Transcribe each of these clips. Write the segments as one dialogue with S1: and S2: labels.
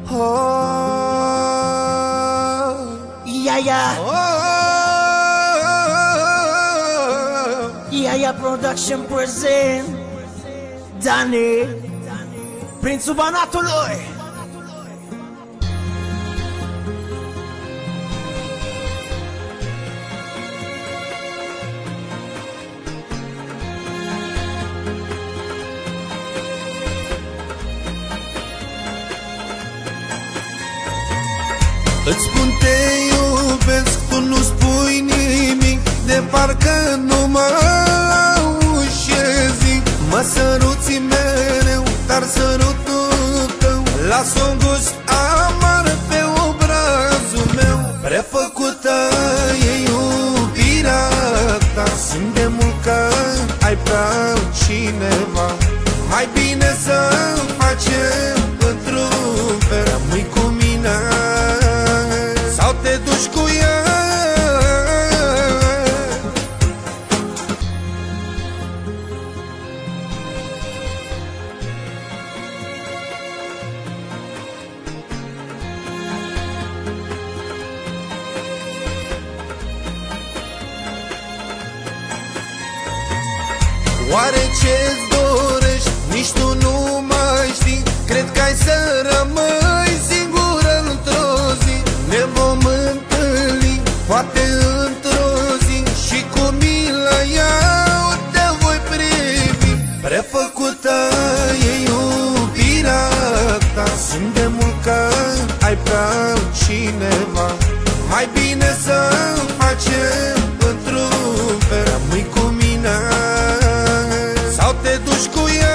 S1: Yaya Production present Dani, Prințul Banatului.
S2: Îți spun te iubesc, tu nu spui nimic, de parcă nu mă auzi ce zic. Mă săruți mereu, dar sărutul tău lasă un gust amar pe obrazul meu. Prefăcută e iubirea ta, simt de mult că ai pe altcineva. Mai bine să facem într-un fel, rămâi cu mine sau te duci cu ea. Oare ce-ți dorești? Nici tu nu mai știi. Cred că ai să rămâi singură într-o zi. Ne vom întâlni, poate într-o zi, și cu milă eu te voi privi. Prefăcută e iubirea ta, simt de mult că ai pe altcineva. Mai bine să facem într-un fel, rămâi cu mine sau te duci cu ea.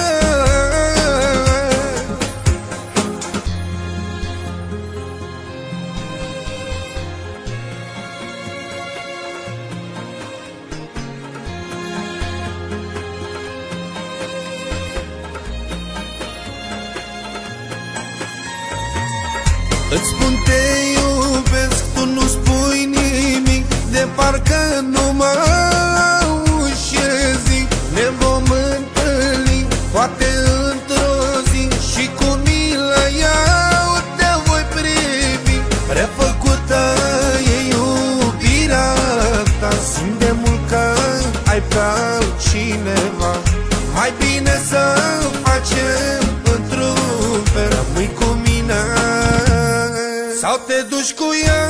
S2: Îți spun te iubesc, tu nu spui nimic, de parcă nu mă auzi ce zic. Ne vom întâlni, poate într-o zi, și cu milă eu te voi privi. Prefăcută e iubirea ta, simt de mult că ai pe altcineva. Mai bine să facem într-un fel, rămâi cu mine sau te duci cu ea.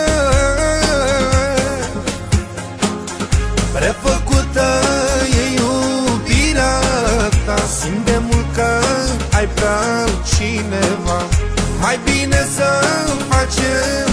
S2: Prefăcută e iubirea ta, simt de mult că ai pe altcineva. Mai bine să facem